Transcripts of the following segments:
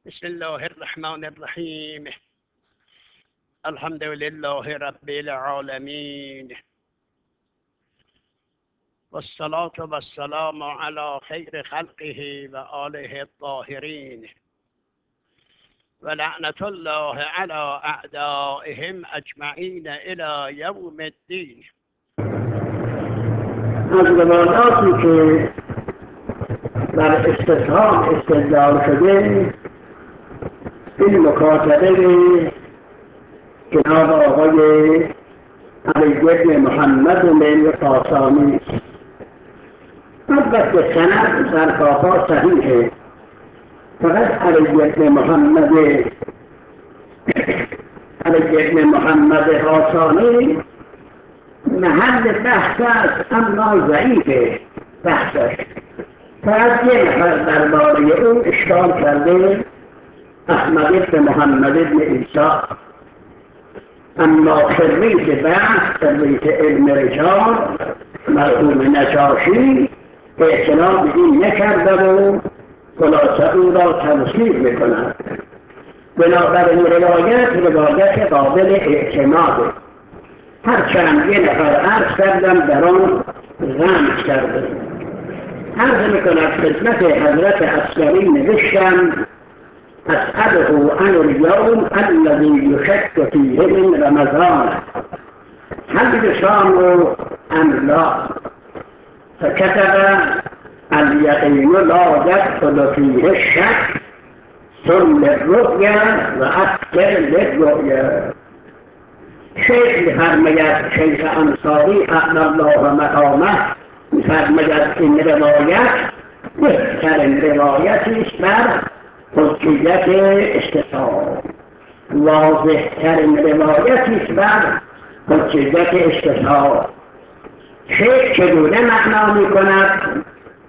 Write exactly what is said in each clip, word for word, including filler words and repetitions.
بسم الله الرحمن الرحیم. الحمد لله رب العالمین والصلاة والسلام على خیر خلقه و آله الطاهرین و لعنة الله على اعدائهم اجمعین الى یوم الدین. از روایاتی که در استفهام استدلال شده این مکاتبه جناب آقای علی بن محمد بن خراسانی است. البته سند در کافا صحیحه، فقط علی بن محمد علی بن محمد خراسانی محل بحث است، اما ضعیفه بحثش. فقط یه نفر درباره او اشکال کرده، احمد بن محمد بن عیسی، اما خریج بحث خریج علم رجال مرحوم نجاشی اعتنا به این نکرده و خلاصه او را توصیف میکند. بنابراین روایت روایت قابل اعتماده، هرچند یه نفر عرض کردم در آن غمز کرده. عرض میکند خدمت حضرت عسکری نوشتم اسأله عن اليوم الذي يشك فيه من رمضان هل يصام أم لا، فكتب اليقين لا يدخل فيه الشك ثم الرؤيا وأكثر للرؤيا. شیخ می‌فرماید، شیخ انصاری اعلی الله مقامه می‌فرماید این روایت بهترین روایتی است بر حجیت استثار، واضح ترین روایتی است بر حجیت استثار. شیخ چگونه معنا می‌کند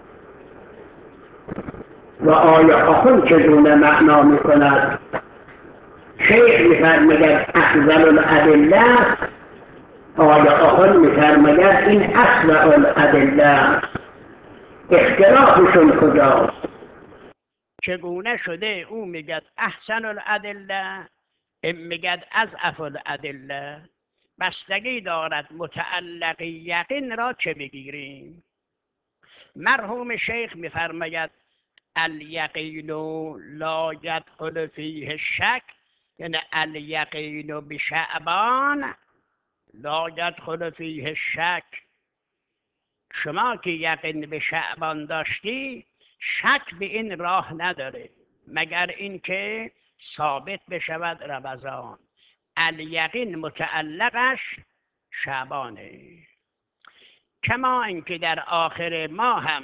و آیا آخوند چگونه معنا می‌کند؟ شیخ می‌فرماید افضل الادله، آیا آخوند می‌فرماید این اصل الادله. اختلافشون کجاست؟ چگونه شده او میگد احسن الادله، این میگد اضعف الادله. بستگی دارد متعلق یقین را چه بگیریم. مرحوم شیخ میفرماید الیقین لا یدخل فیه الشک، یعنی الیقین بشعبان لا یدخل فیه الشک. شما که یقین به شعبان داشتی شک به این راه نداره مگر اینکه ثابت بشود رمضان. الیقین متعلقش شعبانه، کما اینکه در آخر ماه هم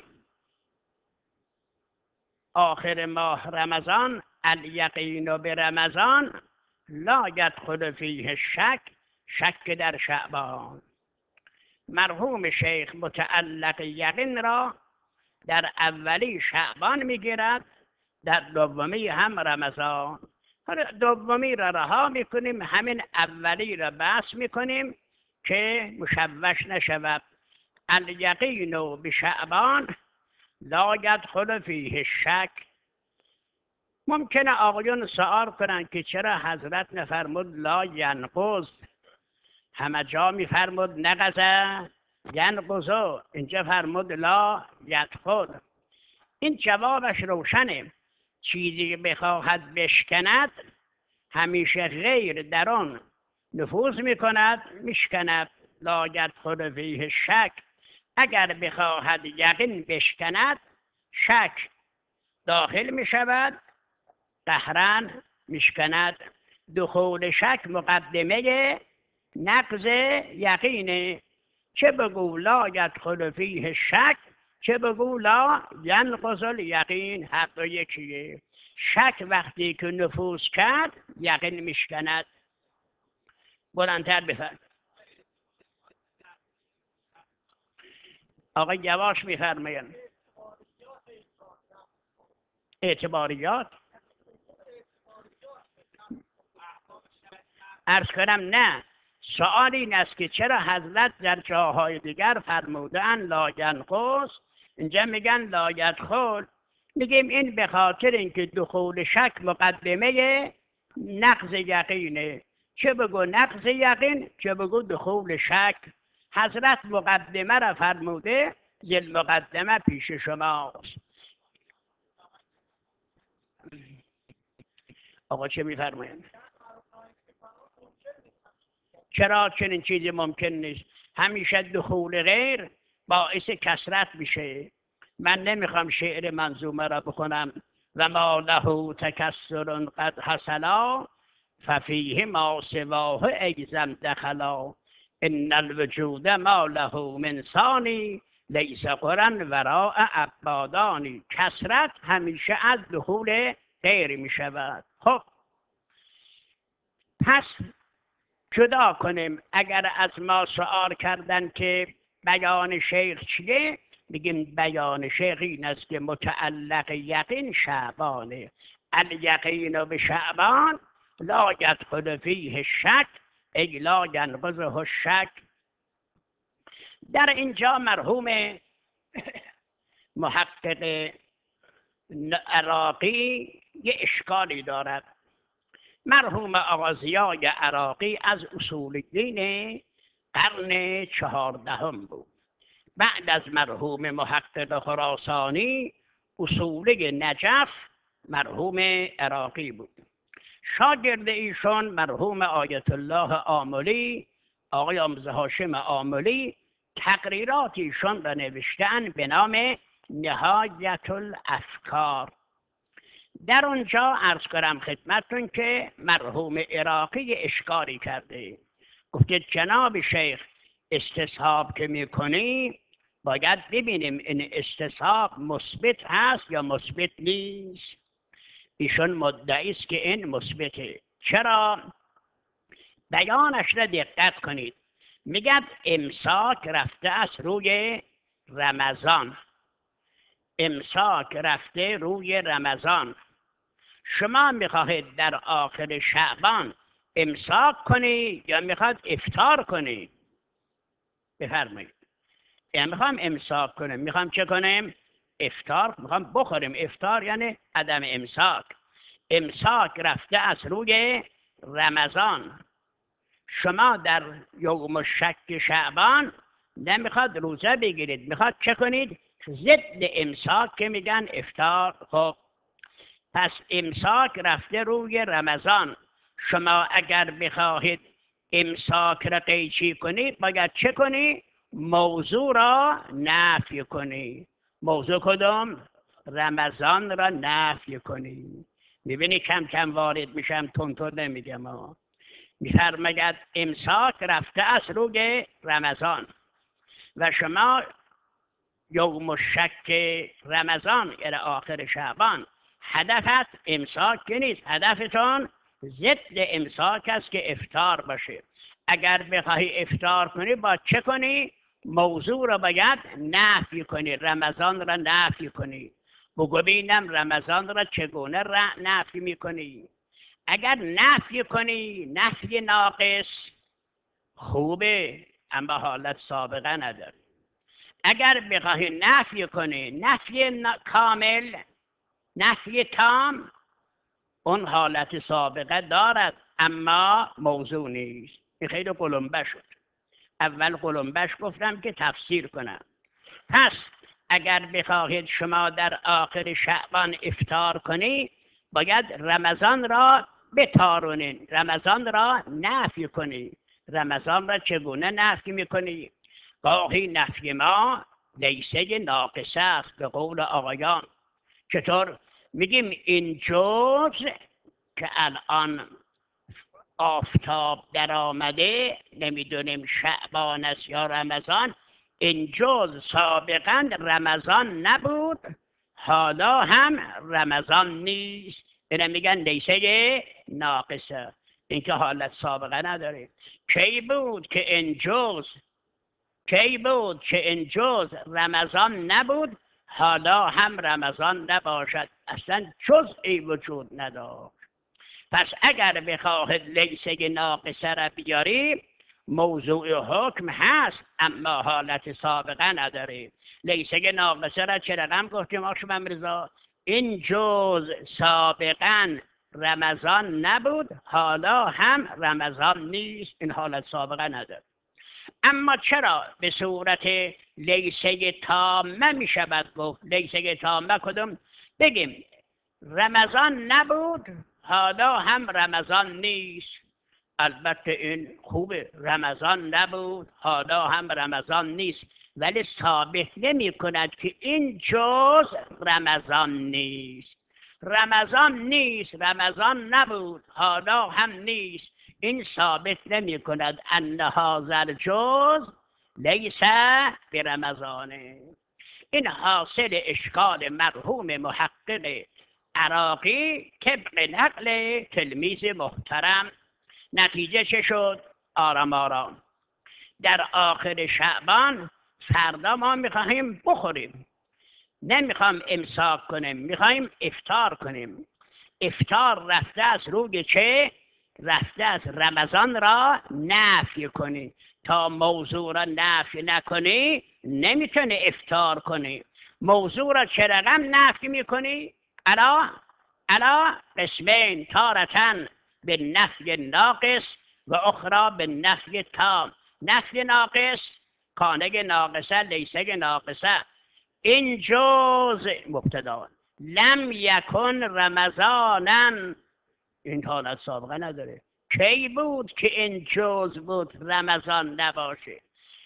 آخر ماه رمضان الیقین به رمضان لا یدخل فیه شک، شک در شعبان. مرحوم شیخ متعلق یقین را در اولی شعبان میگیرد، در دومی هم رمضان. دومی را رها میکنیم، همین اولی را بحث میکنیم که مشوش نشود. الیقین بشعبان لا یدخل فیه شک. ممکنه آقایون سوال کنند که چرا حضرت نفرمود لا ینقض، همه جا میفرمود نقضه ینقضو، اینجا فرمود لا یدخل. این جوابش روشنه. چیزی بخواهد بشکند همیشه غیر در آن نفوذ میکند، میشکند. لا یدخل فیه شک، اگر بخواهد یقین بشکند شک داخل میشود، قهرن میشکند. دخول شک مقدمه نقض یقینه. چه بگو لا یدخل فیه شک، چه بگو لا ینقض الیقین، حق و یکیه. شک وقتی که نفوذ کرد یقین میشکند. بلندتر بفرد. آقای یواش میفرمایند اعتباریات. عرض کنم نه، سؤال این است که چرا حضرت در جاهای دیگر فرمودن لا ینقض، اینجا میگن لا یدخل. میگیم این به خاطر اینکه دخول شک مقدمه نقض یقینه. چه بگو نقض یقین، چه بگو دخول شک. حضرت مقدمه را فرموده، ذل مقدمه پیش شماست. آقا چه میفرمایند؟ چرا چنین چیزی ممکن نیست؟ همیشه دخول غیر باعث کثرت میشه. من نمیخوام شعر منظومه را بخونم. و ما له تکسر قد حصلا ففیه ما سواه ایزم دخلا ان الوجود ما له من ثانی لیس قرن وراء عبادانی. کثرت همیشه از دخول غیر میشود. خب پس جدا کنیم. اگر از ما سؤال کردن که بیان شیخ چیه، بگیم بیان شیخ این است که متعلق یقین شعبانه. الیقین به شعبان لا یدخل فیه شک ای لا ینقضه الشک. در اینجا مرحوم محقق عراقی یه اشکالی دارد. مرحوم آقا ضیای عراقی از اصولدین قرن چهاردهم بود. بعد از مرحوم محقق خراسانی اصولی نجف مرحوم عراقی بود. شاگرد ایشون مرحوم آیت الله آملی، آقای آموزه هاشم آملی، تقریرات ایشون را نوشتن به نام نهایت الافکار. در اونجا عرض کنم خدمتتون که مرحوم عراقی اشکالی کرده. گفته جناب شیخ استصحاب که میکنی باید ببینیم این استصحاب مثبت هست یا مثبت نیست. ایشون مدعی است که این مثبته. چرا؟ بیانش را دقت کنید. میگد امساک رفته است روی رمضان. امساک رفته روی رمضان. شما میخواهید در آخر شعبان امساک کنی یا میخواد افطار کنی؟ بفرمایید. یا میخوام امساک کنم. میخوام چه کنیم؟ افطار. میخوام بخوریم. افطار یعنی عدم امساک. امساک رفته از روی رمضان. شما در یوم شک شعبان نمیخواد روزه بگیرید، میخواد چه کنید؟ ضد امساک که میگن افطار. خب پس امساک رفته روی رمضان. شما اگر بخواهید امساک را قیچی کنید باید چه کنی؟ موضوع را نفی کنی. موضوع کدوم؟ رمضان را نفی کنی. میبینی کم کم وارد میشم، تونتون نمیگم ها. میفرماید امساک رفته از روی رمضان و شما یوم شک رمضان یعنی آخر شعبان هدفت امساک که نیست، هدفتون ضد امساک است که افطار باشه. اگر بخواهی افطار کنی با چه کنی؟ موضوع را باید نفی کنی، رمضان را نفی کنی. بگو ببینم رمضان را چگونه را نفی میکنی؟ اگر نفی کنی نفی ناقص خوبه اما حالت سابقه نداره. اگر بخواهی نفی کنی نفی کامل، نفی تام، اون حالت سابقه دارد اما موضوع نیست. این خیلی قلمبه شد. اول قلمبش گفتم که تفسیر کنم. پس اگر بخواهید شما در آخر شعبان افطار کنی باید رمضان را بتارونین، رمضان را نفی کنی. رمضان را چگونه نفی میکنی؟ گاهی نفی ما لیسه ناقصه است به قول آقایان. چطور؟ میگیم این جز که الان آفتاب در آمده، نمیدونیم شعبان است یا رمضان، این جز سابقا رمضان نبود حالا هم رمضان نیست. اینه میگن لیسه ناقصه. این که حالت سابقه نداره. کی بود که این جز کی بود که این جز رمضان نبود حالا هم رمضان نباشد. اصلا جزئی وجود نداشت. پس اگر بخواهد لیسه ناقصه را بیاری موضوع حکم هست اما حالت سابقه نداره. لیسه ناقصه را چه رقم گفتیم آقا شما مرزا؟ این جز سابقا رمضان نبود حالا هم رمضان نیست. این حالت سابقه نداره. اما چرا به صورت لیسه تامه می شود گفت؟ لیسه تامه کدوم؟ بگیم رمضان نبود حالا هم رمضان نیست. البته این خوبه، رمضان نبود حالا هم رمضان نیست، ولی ثابت نمی کند که این جز رمضان نیست. رمضان نیست، رمضان نبود حالا هم نیست، این ثابت نمی کند ان هذا الجز لیس برمضانه. این حاصل اشکال مرحوم محقق عراقی طبق نقل تلمیذ محترم. نتیجه چه شد؟ آرام آرام در آخر شعبان فردا ما میخواهیم بخوریم، نمیخوام امساک کنیم، میخواهیم افطار کنیم. افطار رفته از روی چه؟ رفته از رمضان را نفی کنی. تا موضوع را نفی نکنی نمیتونی افطار کنی. موضوع را چه رقم نفی میکنی؟ الا الا قسمین، تارتن به نفی ناقص و اخرى به نفی تام. نفی ناقص کانه ناقصه لیسه ناقصه. این جز مبتدا لم یکن رمضانا، این حالت سابقه نداره. کی بود که این جز بود رمضان نباشه؟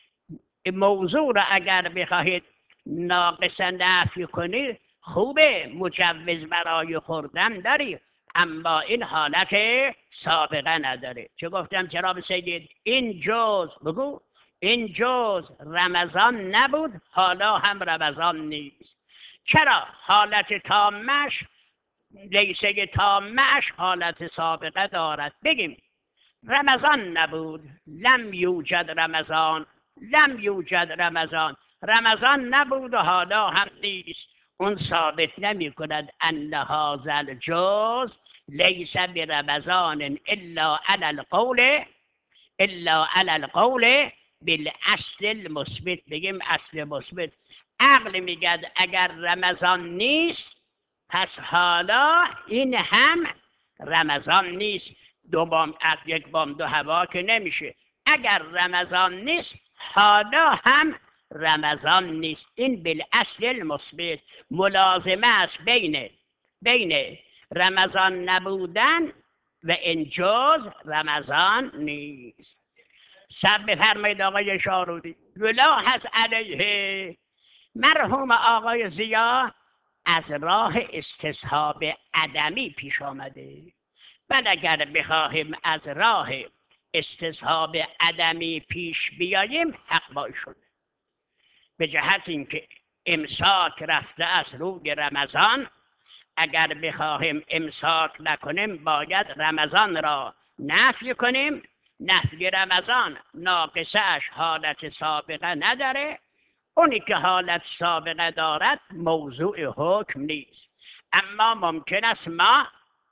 موضوع را اگر بخواهید ناقصه نفی کنید خوبه، مجوز برای خوردن داری، اما این حالت سابقه نداره. چه گفتم جناب سید؟ این جز بگو این جز رمضان نبود حالا هم رمضان نیست. چرا؟ حالت تامش لیسه تامش حالت سابقه دارد. بگیم رمضان نبود، لم یوجد رمضان، لم یوجد رمضان، رمضان نبود و حالا هم نیست. اون ثابت نمی کند ان هذا الجز لیس برمضان الا علی القول الا علی القول بالاصل المثبت. بگیم اصل مثبت. عقل میگد اگر رمضان نیست پس حالا این هم رمضان نیست. دو بام از یک بام دو هوا که نمیشه. اگر رمضان نیست حالا هم رمضان نیست. این بالاصل المثبت ملازمه است بین بین رمضان نبودن و این جز رمضان نیست. سب بفرمایید آقای شارودی. یلاحظ علیه مرحوم آقای ضیا از راه استصحاب عدمی پیش آمده. بعد اگر بخواهیم از راه استصحاب عدمی پیش بیاییم حق با شد. به جهت اینکه امساک رفته از روی رمضان، اگر بخواهیم امساک نکنیم باید رمضان را نفی کنیم. نفی رمضان ناقصهش حالت سابقه نداره. اونی که حالت سابقه دارد موضوع حکم نیست. اما ممکن است ما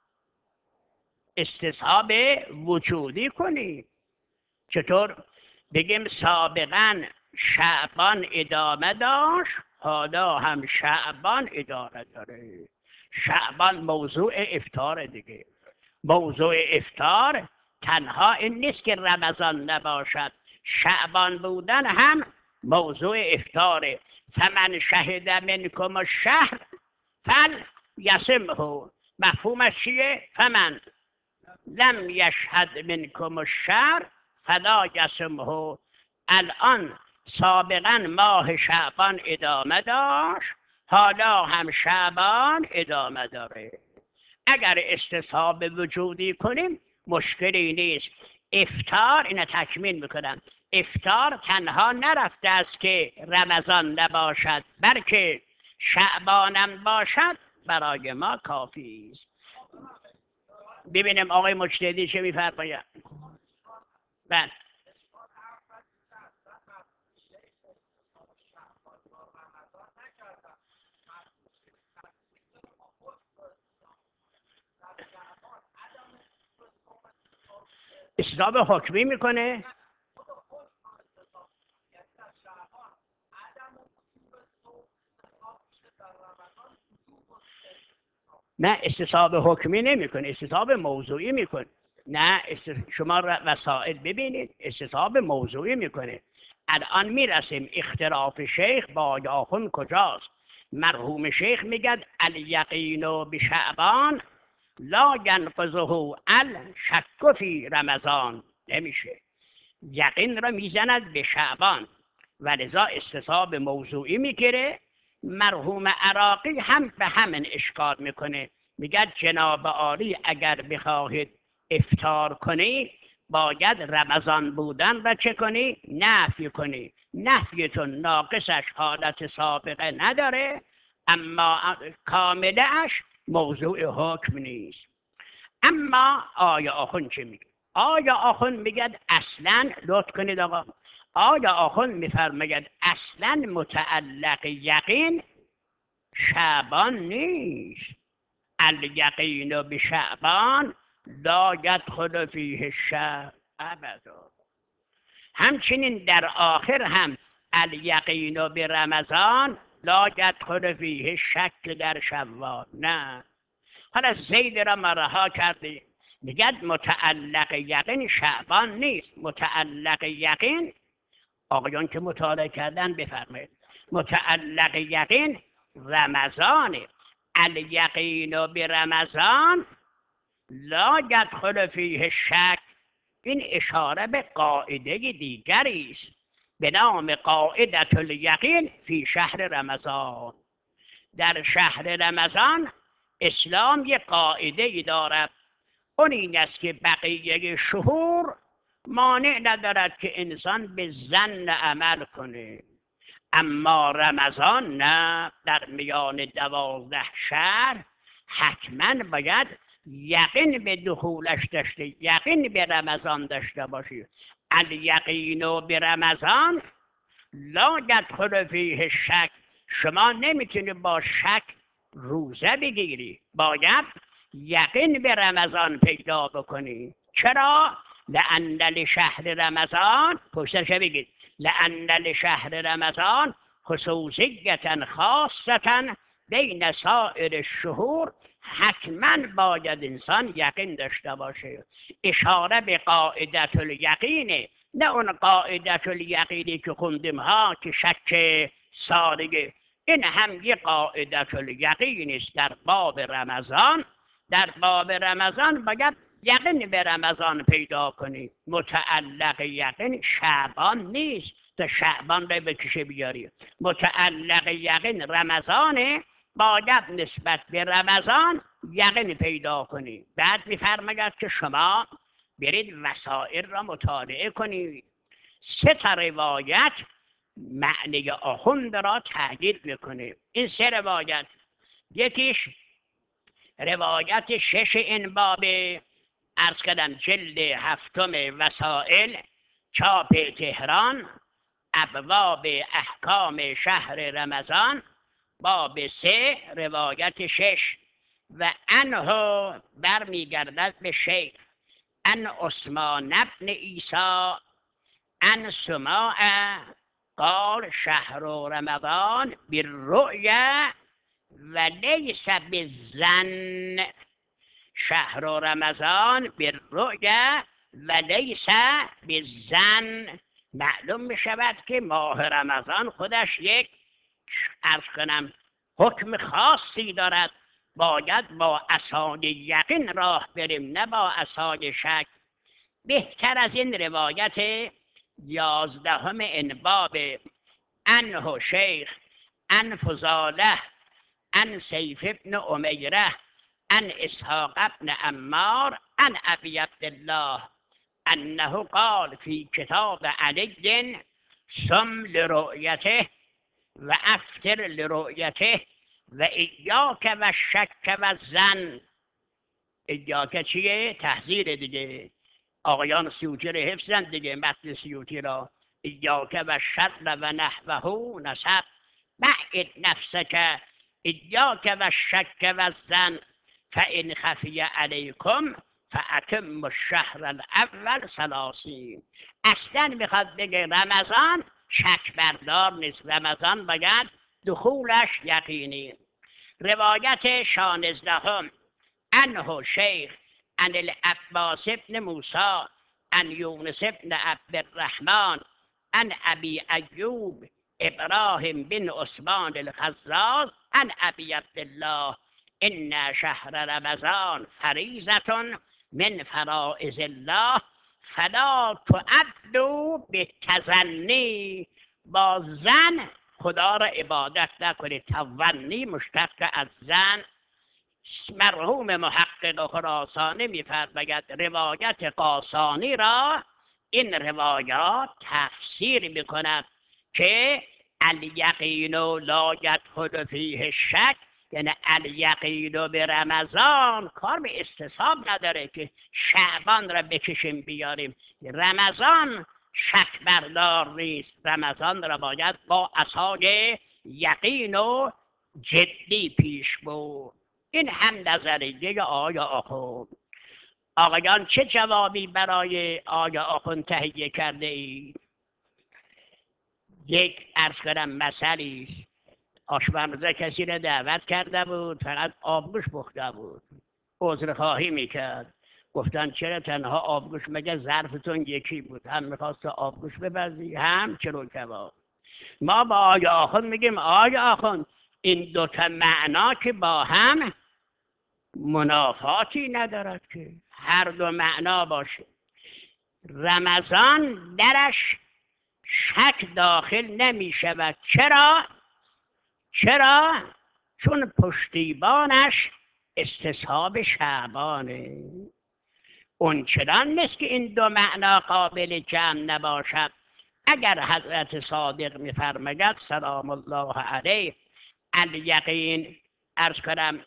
استصحاب وجودی کنیم. چطور؟ بگیم سابقا شعبان ادامه داشت حالا هم شعبان ادامه داره. شعبان موضوع افطار دیگه. موضوع افطار تنها این نیست که رمضان نباشد، شعبان بودن هم موضوع افطاره. فمن شهد منکم الشهر فل یصمه. مفهومش چیه؟ فمن لم یشهد منکم الشهر فلا یصمه. الان سابقا ماه شعبان ادامه داشت حالا هم شعبان ادامه داره. اگر استصحاب وجودی کنیم مشکلی نیست. افطار، اینو تکمیل میکنم، افطار تنها نرفته است که رمضان نباشد بلکه شعبانم باشد برای ما کافی است. ببینیم آقای مجتهدی چه میفرماید. بله استصحاب حکمی میکنه. نه استصحاب حکمی نمیکنه، استصحاب موضوعی میکنه. نه شما وسائل ببینید، استصحاب موضوعی میکنه. الان میرسیم اختلاف شیخ با آخوند کجاست. مرحوم شیخ میگد الیقین بشعبان لا ینقضه الشک فی رمضان. نمیشه، یقین را میزند به شعبان و لذا استصحاب موضوعی میگیره. مرحوم عراقی هم به همین اشکال میکنه، میگه جناب عالی اگر بخواهید افطار کنی باید رمضان بودن را چه کنی؟ نفی کنی. نفیتون ناقصش حالت سابقه نداره، اما کاملش موضوع حکم نیست. اما آیا آخوند چه میگه؟ آیا آخوند میگه اصلا، لطف کنید آقا، آیا آخوند میفرماید اصلا متعلق یقین شعبان نیست. الیقین بشعبان لا یدخل فیه الشک ابدا. همچنین در آخر هم الیقین برمضان لا یدخل فیه الشک در شوال. نه، حالا زید را ما رها کرده، میگه متعلق یقین شعبان نیست. متعلق یقین آقایان که مطالعه کردن بفرمایید، متعلق یقین رمضانه. الیقین برمضان لا یدخل فیه الشک. این اشاره به قاعده دیگری است به نام قاعده الیقین فی شهر رمضان. در شهر رمضان اسلام یک قاعده ای دارد، اون این است که بقیه شهور مانع ندارد که انسان به ظن عمل کنه، اما رمضان نه. در میان دوازده شهر حتما باید یقین به دخولش داشته، یقین به رمضان داشته باشی. الیقین به رمضان لا یدخل فیه الشک. شما نمیتونی با شک روزه بگیری، باید یقین به رمضان پیدا بکنی. چرا؟ لأن لشهر رمضان، پشتش بگید، لأن لشهر رمضان خصوصیتا خاصتا بین سایر الشهور. حتما باید انسان یقین داشته باشه. اشاره به قاعده الیقینه، نه اون قاعده الیقینی که خوندیم ها که شک سارگه. این هم یه قاعده الیقین است در باب رمضان. در باب رمضان باید یقین به رمضان پیدا کنی. متعلق یقین شعبان نیست، تا شعبان را بکشه بیاری. متعلق یقین رمضانه، باید نسبت به رمضان یقین پیدا کنی. بعد میفرماید که شما برید وسائل را مطالعه کنید. سه تا روایت معنی آخوند را تغییر میکنه. این سه روایت، یکیش روایت شش این باب، عرض کردم جلد هفتم وسائل، چاپ تهران، ابواب احکام شهر رمضان، باب سه روایت شش. و انه برمیگردد به شیخ ان عثمان ابن عیسی ان سماع قال شهر رمضان بالرؤیا و لیس بالظن. شهر رمضان بالرؤیا و لیس بالظن. معلوم می شود که ماه رمضان خودش یک، عرض کنم، حکم خاصی دارد. باید با عصای یقین راه بریم، نه با عصای شک. بهتر از این روایت یازدهم این باب انه شیخ ان فضاله ان سیف ابن امیره ان اسحاق ابن عمار ان ابی عبدالله انه قال فی کتاب علی صم لرؤیته و افطر لرؤیته و ایاک و شک و ظن. ایاک چیه؟ تحذیر دیگه. آقایان سیوطی رو حفظن دیگه، متن سیوطی را. ایاک و شر و نحوه نسب بعد نفسک ایاک و شک و ظن فان خفی علیکم فاتم الشهر الاول ثلاثین. اصلا میخواد بگه رمضان شک بردار نیست، رمضان باید دخولش یقینی. روایت شانزدهم عنه شیخ عن العباس ابن موسی عن یونس ابن عبدالرحمن عن ابی ایوب ابراهیم بن عثمان الخزاز عن ابی عبدالله ان شهر رمضان فریضة من فرائض الله فلا تعدوا بالتظنی. با زن خدا را عبادت نکنید. تظنی مشتق از زن. مرحوم محقق خراسانی می‌فرماید روایت قاسانی را این روایات تفسیر می‌کند که الیقین لا یدخل فیه شک، یعنی الیقین به رمضان کار به استصحاب نداره که شعبان را بکشیم بیاریم. رمضان شک بردار نیست، رمضان را باید با عصای یقین و جدی پیش برد. این هم نظریه آقای آخوند. آقایان چه جوابی برای آقای آخوند تهیه کرده اید؟ یک عرض کنم مسئله آشپزخانه کسی را دعوت کرده بود، فقط آبگوش پخته بود، عذرخواهی میکرد. گفتن چرا تنها آبگوش؟ مگه ظرفتون یکی بود؟ هم میخواست آبگوش بپزی هم چلو کباب. ما با آقای آخوند میگیم آقای آخوند این دوتا معنا که با هم منافاتی ندارد که هر دو معنا باشه. رمضان درش شک داخل نمی شود. چرا؟ چرا؟ چون پشتیبانش استصحاب شعبانه. اون چنان نیست که این دو معنا قابل جمع نباشد. اگر حضرت صادق می‌فرماید سلام الله علیه الیقین، عرض کنم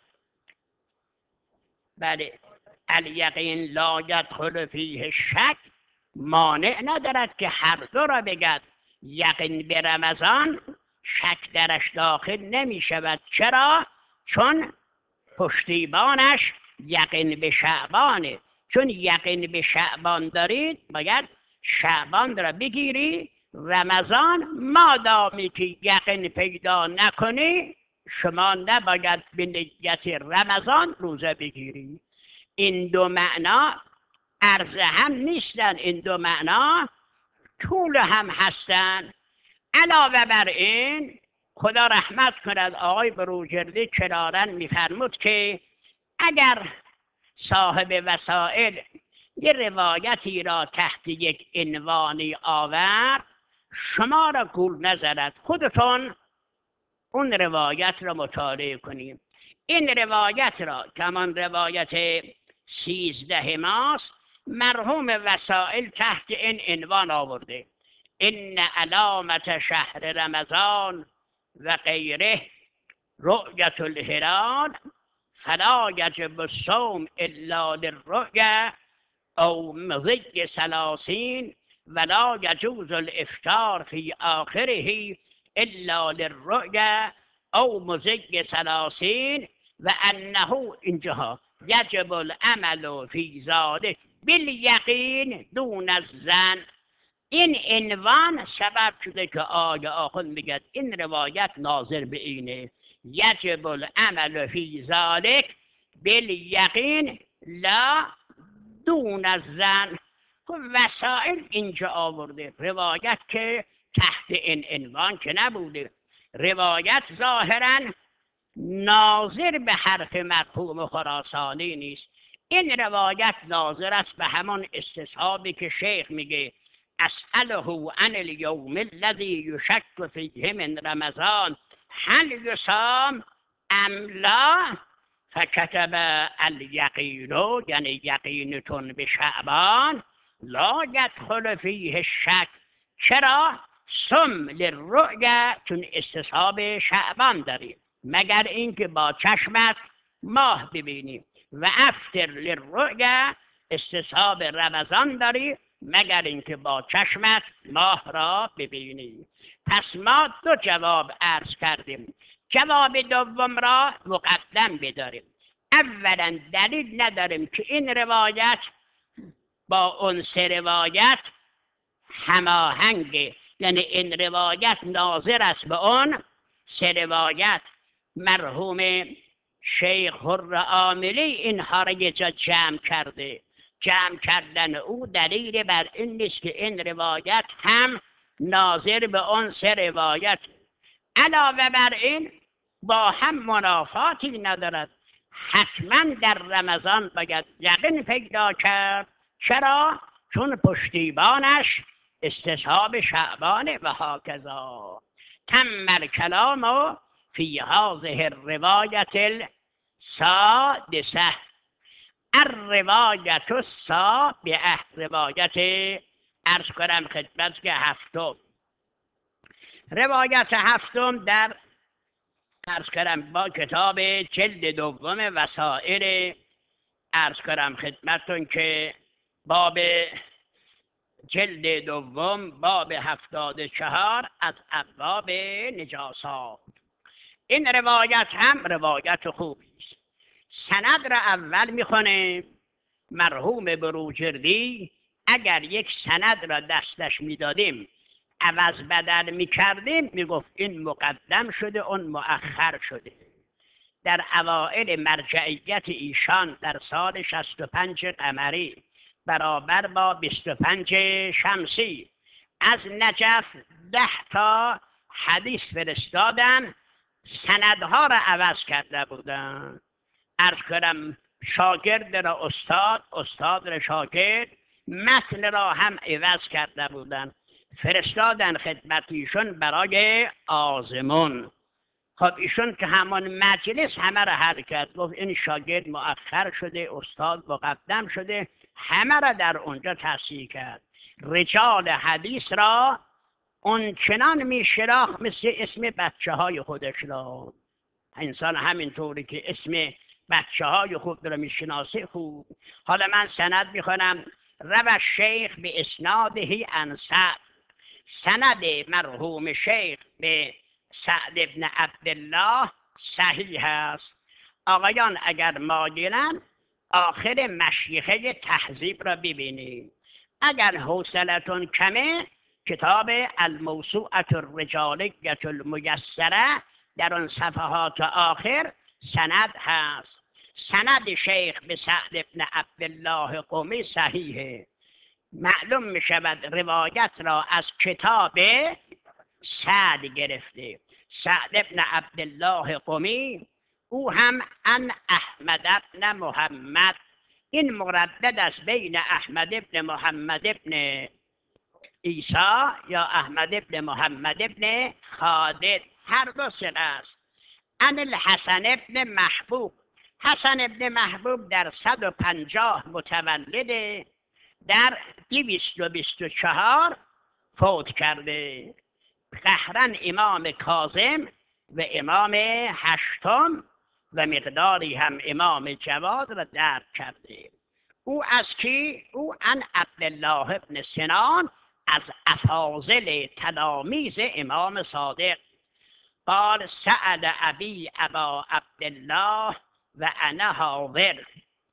بله الیقین لا یدخل فیه شک، مانع ندارد که هر دو را بگد. یقین به رمضان شک درش داخل نمی شود. چرا؟ چون پشتیبانش یقین به شعبانه. چون یقین به شعبان دارید باید شعبان را بگیری. رمضان مادامی که یقین پیدا نکنی شما نباید به نیت رمضان روزه بگیری. این دو معنا عرض هم نیستن، این دو معنا طول هم هستن. علاوه بر این خدا رحمت کند آقای بروجردی چرارن میفرمود که اگر صاحب وسائل یه روایتی را تحت یک عنوانی آورد شما را گول نزند، خودتون اون روایت را مطالعه کنیم. این روایت را کمان روایت سیزده ماست، مرحوم وسائل تحت این عنوان آورده: ان علامت شهر رمضان و غیره رؤیت الهلال فلا یجب الصوم الا للرؤیه او مضی ثلاثین ولا یجوز الافطار فی آخره الا للرؤیه او مضی ثلاثین و انه اینجاها یجب العمل فی ذلک بالیقین دون الظن. این عنوان سبب شده که آقای آخوند میگه این روایت ناظر به اینه: یجب العمل فی ذلک بالیقین لا دون الظن. وسائل اینجا آورده، روایت که تحت این عنوان که نبوده. روایت ظاهرا ناظر به حرف مرحوم خراسانی نیست. این روایت ناظر است به همان استصحابی که شیخ میگه اسأله عن الیوم الذی یشک فیه من رمضان هل یصام ام لا فکتب الیقین، یعنی یقینتون به شعبان لا یدخل فیه الشک. چرا؟ سم للرؤیه، چون استصحاب شعبان داریم، مگر اینکه با چشمت ماه ببینیم. و افطر للرؤیه، استصحاب رمضان داری مگر اینکه با چشمت ماه را ببینی. پس ما دو جواب عرض کردیم. جواب دوم را مقدم بداریم. اولا دلیل نداریم که این روایت با اون سه روایت هماهنگه، یعنی این روایت ناظر است به اون سه روایت. مرحوم شیخ حر عاملی اینها را یه جا جمع کرده. جمع کردن او دلیل بر این نیست که این روایت هم ناظر به اون سه روایت، علاوه بر این با هم منافاتی ندارد. حتما در رمضان باید یقین پیدا کرد. چرا؟ چون پشتیبانش استصحاب شعبان و هاکذا. تم الکلام فی هذه الروایت السادسه الروایت السابعه، روایت عرض کنم خدمت که هفتم. روایت هفتم در عرض کنم با کتاب جلد دوم وسائل، عرض کنم خدمتتون که باب جلد دوم باب هفتاد چهار از ابواب نجاسات. این روایت هم روایت خوبی است. سند را اول میخونه. مرحوم بروجردی اگر یک سند را دستش میدادیم عوض بدل میکردیم میگفت این مقدم شده اون مؤخر شده. در اوائل مرجعیت ایشان در سال شصت و پنج قمری برابر با بیست و پنج شمسی از نجف ده تا حدیث فرستادن، سندها را عوض کرده بودن. عرض کنم شاگرد را استاد، استاد را شاگرد، متن را هم عوض کرده بودن، فرستادن خدمت ایشون برای آزمون. خب ایشون که همان مجلس همه را حل کرد، گفت این شاگرد مؤخر شده، استاد مقدم شده، همه را در اونجا تصحیح کرد. رجال حدیث را اون چنان می شناخت مثل اسم بچه های خودش را. انسان همینطوری که اسم بچه های خود را می شناسه خوب. حالا من سند می خونم. روى الشیخ به اسناده عن سعد، سند مرحوم شیخ به سعد ابن عبدالله صحیح است. آقایان اگر مایلن آخر مشیخه تهذیب را ببینید. اگر حوصلتون کمه کتاب الموسوعة الرجالیة المیسره در آن صفحات آخر سند هست. سند شیخ به سعد ابن عبدالله قمی صحیحه. معلوم می شود روایت را از کتاب سعد گرفته. سعد ابن عبدالله قمی او هم ان احمد ابن محمد، این مردد است بین احمد ابن محمد ابن عیسی یا احمد ابن محمد ابن خالد، هر دو سن است. ان الحسن ابن محبوب، حسن ابن محبوب در صد و پنجاه متولد، در دویست و بیست و چهار فوت کرده. قهرن امام کاظم و امام هشتم و مقداری هم امام جواد را درک کرده. او از کی؟ او ان عبدالله ابن سنان از افاضل تلامیذ امام صادق. قال سأل ابی ابا عبدالله و انا حاضر.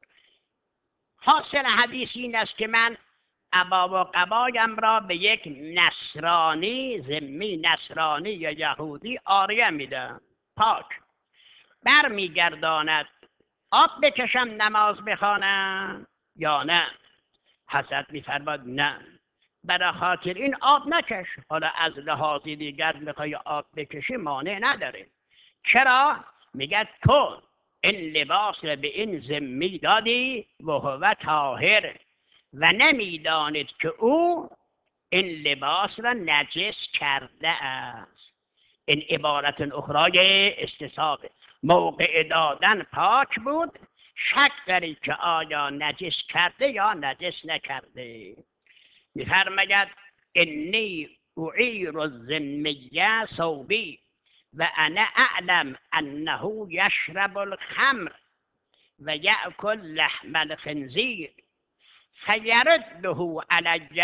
حاصل حدیث این است که من ابا و قبایم را به یک نصرانی، ذمی نصرانی یا یهودی عاریه میدم، پاک بر میگرداند. آب بکشم نماز بخوانم یا نه؟ حضرت میفرماد نه، برای خاطر این آب نکش. حالا از لحاظ دیگر میخوای آب بکشی مانع نداره. چرا؟ میگه تو این لباس را به این ذمی دادی و هو طاهر و نمیدانید که او این لباس را نجس کرده است. این عبارت اخرای استصحابه. موقع دادن پاک بود، شک داری که آیا نجس کرده یا نجس نکرده. میفرماید انی اعیر الذمیه ثوبی و انا اعلم انه یشرب الخمر و یأکل لحم الخنزیر فیرده علی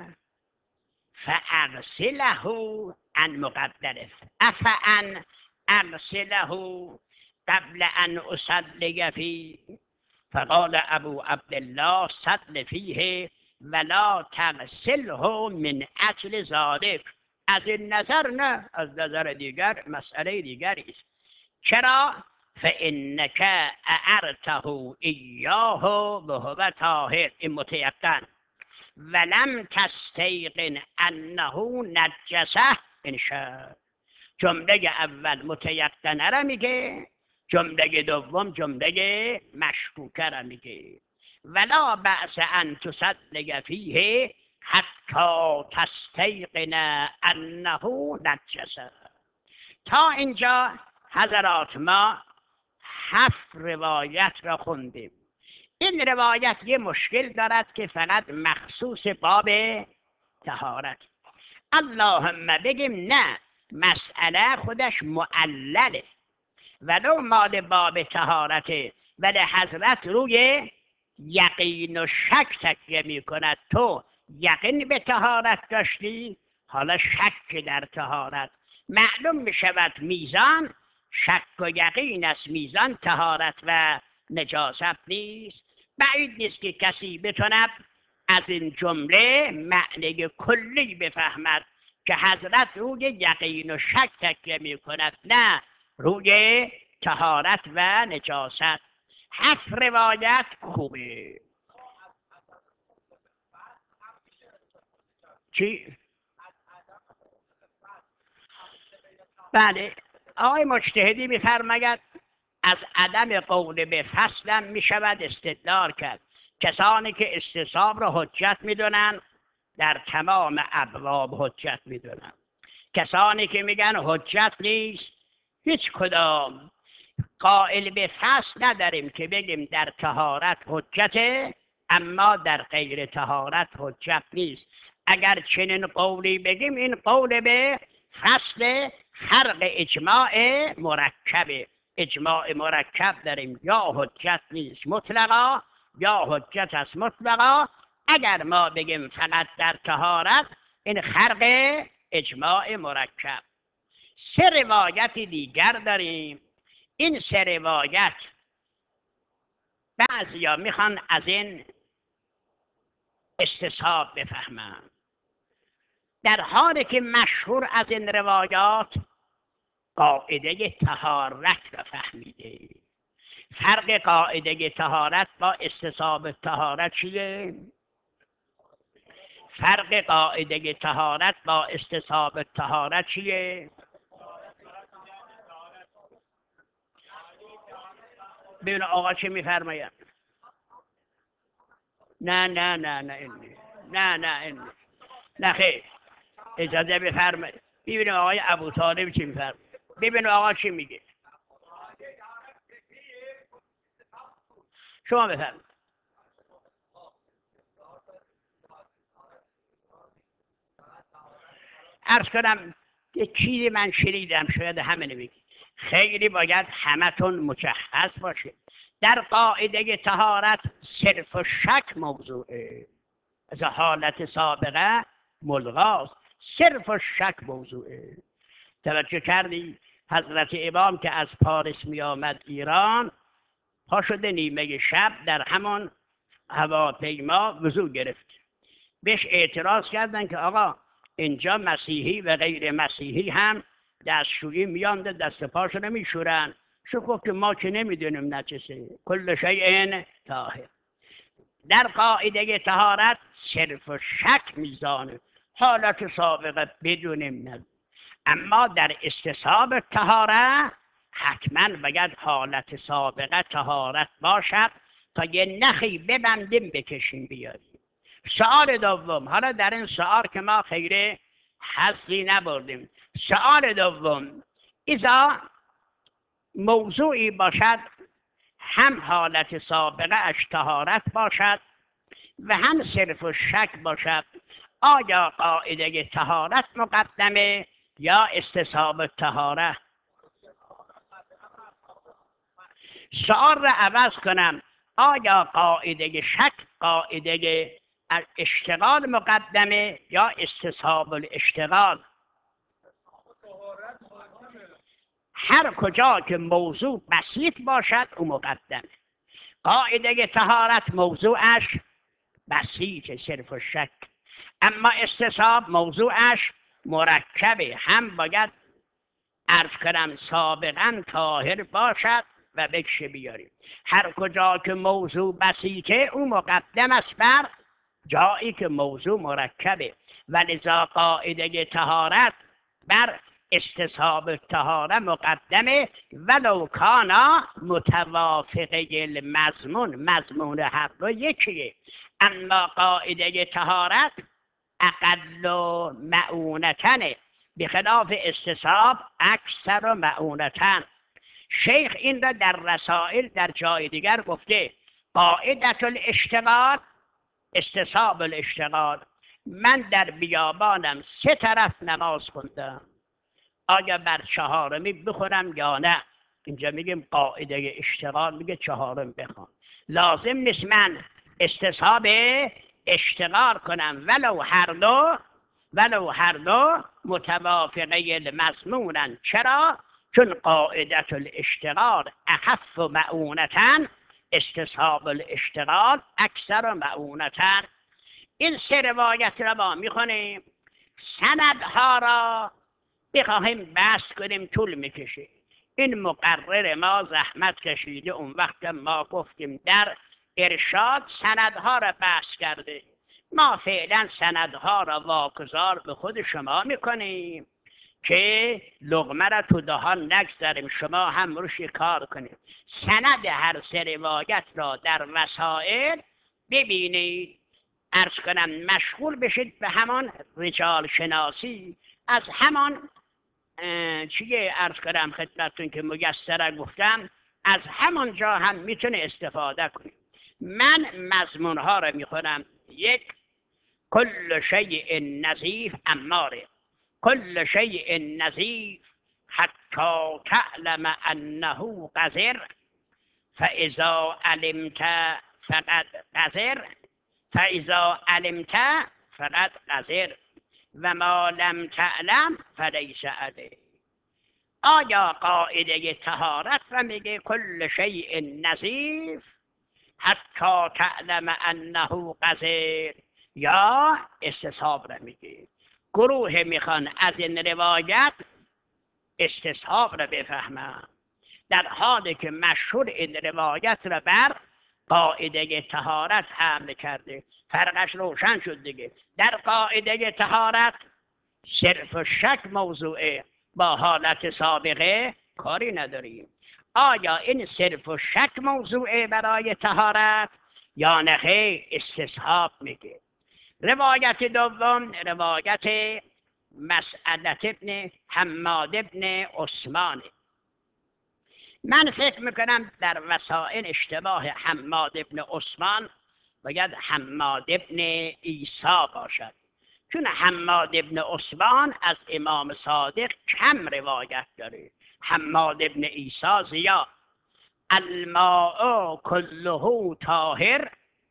فاغسله عن مقدره افان اغسله قبل ان اصلی فيه. فقال ابو عبدالله صل فیه ولا تغسله من اجل ذلك. از این نظر نه، از نظر دیگر مسئله دیگری است. چرا؟ فانک اعرته ایاه وهو طاهر، این متیقن. ولم تستیقن انه نجسه انشاء. جمله اول متیقنه را میگه، جمله دوم جمله مشکوکه را میگه. ولا بأس ان تصدق فیه حتی تستیقن انه نجسه. تا اینجا حضرات ما هفت روایت را خوندیم. این روایت یه مشکل دارد که فقط مخصوص باب طهارت. اللهم بگیم نه، مسئله خودش معلله، ولو مال باب طهارته، ولی حضرت روی یقین و شک تکیه می کند. تو یقین به طهارت داشتی، حالا شک در طهارت. معلوم می شود میزان شک و یقین است، میزان طهارت و نجاست نیست. بعید نیست که کسی بتواند از این جمله معنی کلی بفهمد که حضرت روی یقین و شک تکیه می کند، نه روی طهارت و نجاست. هفت روایت خوبه. چی؟ بله، آقای مجتهدی می‌فرماید از عدم قول به فصلم می شود استدلال کرد. کسانی که استصحاب را حجت می‌دونن در تمام ابواب حجت می‌دونن. کسانی که میگن حجت نیست، هیچ کدام قائل به فصل نداریم که بگیم در طهارت حجته اما در غیر طهارت حجت نیست. اگر چنین قولی بگیم، این قول به فصل خرق اجماع مرکبه. اجماع مرکب داریم، یا حجت نیست مطلقا یا حجت است مطلقا. اگر ما بگیم فقط در طهارت، این خرق اجماع مرکب. سه روایت دیگر داریم. این سه روایت بعضیا میخوان از این استصحاب بفهمن، در حالی که مشهور از این روایات قاعده طهارت را فهمیده. فرق قاعده طهارت با استصحاب طهارت چیه؟ فرق قاعده طهارت با استصحاب طهارت چیه؟ ببین آقا چه میفرماید. نه نه نه نه این نه نه این نه خیر، اجازه بفرمایید. ببینیم آقای ابو طالب چی میفرماید. ببینیم آقا چی میگه. شما بفرمایید. عرض کنم یک چیزی من شنیدم، شاید همه نمیگی، خیلی باید همتون مجهز باشه. در قاعده طهارت صرف و شک موضوعه، از حالت سابقه ملغاست، صرف و شک موضوعه. توجه کردی؟ حضرت امام که از پاریس می آمد ایران، پا شده نیمه شب در همان هواپیما وضو گرفت. بهش اعتراض کردن که آقا اینجا مسیحی و غیر مسیحی هم دستشویی میاند، دست پاشو نمیشورن. شو گفت که ما که نمیدونیم نجسه، کل شیء طاهر. در قاعده طهارت صرف و شک میزانه، حالت سابقه بدونیم نه. اما در استصحاب طهارت حتما باید حالت سابقه طهارت باشد تا یه نخی ببندیم بکشیم بیاریم. سؤال دوم، حالا در این سؤال که ما خیره حظی نبردیم. سؤال دوم، اذا موضوعی باشد هم حالت سابقه اش طهارت باشد و هم صرف و شک باشد، آیا قاعده طهارت مقدمه یا استصحاب طهارت؟ سؤال را عوض کنم، آیا قاعده شک قاعده اشتغال مقدمه یا استصحاب الاشتغال؟ هر کجا که موضوع بسیط باشد او مقدمه. قاعده طهارت موضوعش بسیط صرف و شک، اما استصحاب موضوعش مرکبه، هم باید عرض کنم سابقا طاهر باشد و بکشه بیاریم. هر کجا که موضوع بسیطه او مقدم است بر جایی که موضوع مرکبه، ولذا قاعده طهارت بر استصحاب طهاره مقدمه ولو کانا متوافقه المضمون، مضمون هر دو یکیه، اما قاعده طهارت اقل معونتنه بخلاف استصحاب اکثر معونتن. شیخ این را در رسائل در جای دیگر گفته قاعدت الاشتغال استصحاب الاشتغال. من در بیابانم سه طرف نماز خوندم، آیا بر چهارمی بخونم یا نه؟ اینجا میگیم قاعده اشتغال میگه چهارم بخون، لازم نیست من استصحاب اشتغال کنم ولو هر دو ولو هر دو متوافقه المضمونن. چرا؟ چون قاعده الاشتغال اخف معونتن، استصحاب الاشتغال اکثر معونتن. این سه روایت را ما میخونیم، سندها را بخواهیم بحث کنیم طول میکشه. این مقرر ما زحمت کشیده، اون وقت ما گفتیم در ارشاد سندها را بحث کرده، ما فعلا سندها را واگذار به خود شما میکنیم که لقمه را تو دهان نگذاریم، شما هم روش کار کنیم. سند هر سه روایت را در وسائل ببینید، عرض کنم مشغول بشید به همان رجال شناسی، از همان چیه عرض کنم خدمتتون که میسره گفتم، از همان جا هم میتونه استفاده کنید. من مضمون ها را میخونم. یک، کل شیء نظیف اماره، کل شیء نظیف حتی تعلم انه قذر فاذا علمت فقد قذر فاذا علمت فقد قذر و ما لم تعلم فلیس علیه. آیا قاعده طهارت را میگه کل شیء نظیف حتی تعلم انه قذر، یا استصحاب را میگه؟ گروه میخوان از این روایت استصحاب را بفهمن، در حالی که مشهور این روایت را بر قاعده طهارت حمل کرده. فرقش روشن شد دیگه. در قاعده طهارت صرف و شک موضوعه، با حالت سابقه کاری نداریم. آیا این صرف و شک موضوعه برای طهارت یا نه؟ استصحاب میگه. روایت دوم روایت مسعدة ابن حماد ابن عثمان. من فکر میکنم در وسائل اشتباه حماد ابن عثمان باید حماد ابن عیسی باشد، چون حماد ابن عثمان از امام صادق کم روایت داره. حماد ابن عیسی زیاد. الماء كله طاهر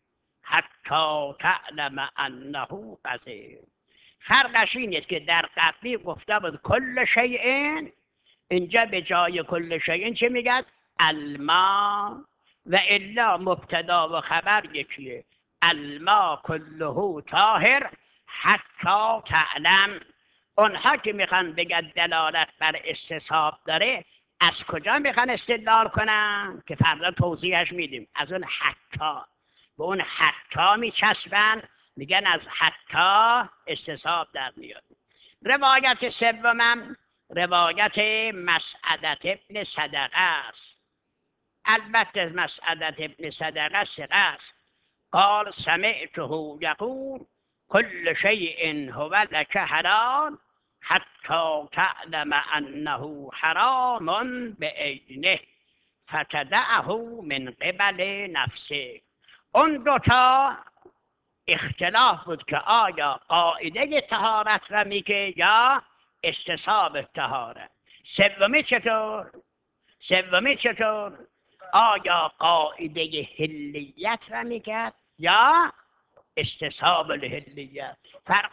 حتی تعلم انه قذر. فرقش این است که در قبلی گفته بود کل شیء، اینجا به جای کل شیء چه میگه؟ الماء، و الا مبتدا و خبر یکیه. الماء كله طاهر حتی تعلم. اونها که میخوان بگن دلالت بر استصحاب داره، از کجا میخوان استدلال کنن که فردا توضیحش میدیم؟ از اون حتی، به اون حتی میچسبن، میگن از حتی استصحاب در میاد. روایت سومم روایت مسعدة ابن صدقه است. البته مسعدة ابن صدقه ثقه است. قال سمعته یقول كل شيء هو لك حلال حتی تعلم انه حرام بعینه فتدعه من قبل نفسه. اون دوتا اختلاف بود که آیا قاعده طهارت را میگه یا استصحاب طهارت. سومی چطور؟ سومی چطور؟ آیا قاعده حلیت را میگه یا استصحاب الحلیت؟ فرق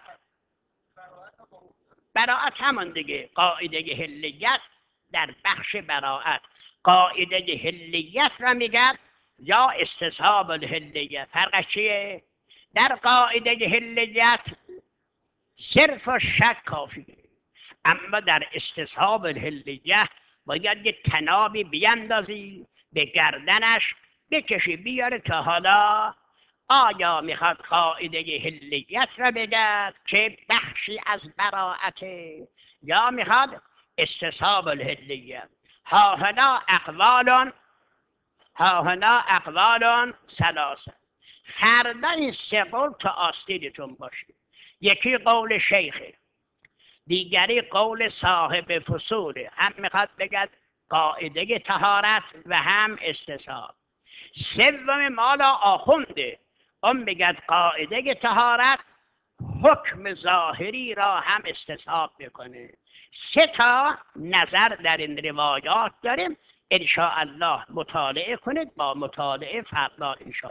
براعت همون دیگه. قاعده حلیت در بخش براعت قاعده حلیت را میگه یا استصحاب الحلیت. فرقش چیه؟ در قاعده حلیت صرف و شک کافیه، اما در استصحاب الحلیه باید یک تنابی بیندازی به گردنش بکشی بیاره که حالا آیا میخواد قاعده حلیت را بگه که بخشی از براعته، یا میخواد استصحاب الحلیه. ها هنا اقوالون ها هنا اقوالون ثلاثه. فردا این سه قول تا آستینتون باشه. یکی قول شیخه، دیگری قول صاحب فصوله، هم میخواد بگد قاعده طهارت و هم استصحاب. سوم مالا آخونده، اون بگد قاعده طهارت حکم ظاهری را هم استصحاب بکنه. سه تا نظر در این روایات داریم. ان شاء الله مطالعه کنید، با مطالعه فردا ان شاء